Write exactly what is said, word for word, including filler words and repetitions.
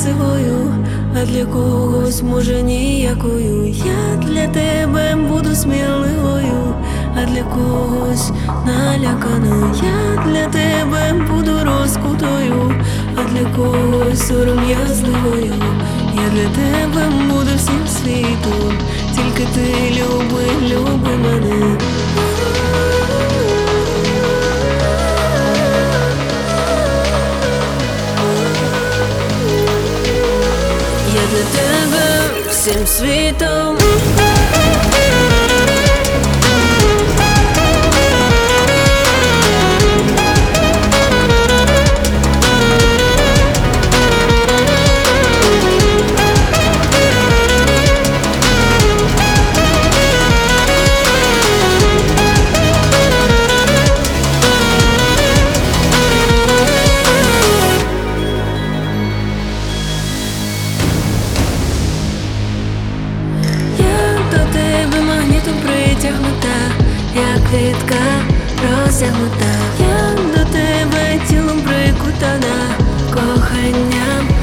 красивою, а для когось, може, ніякою. Я для тебе буду сміливою, а для когось наляканою. Я для тебе буду розкутою, а для когось сором'язливою. Я для тебе буду всім світом, тільки ти люби, люби мене. Я для тебе всім світом. Притягнута, як квітка розтягнута. Я до тебе тілом прикутана коханням.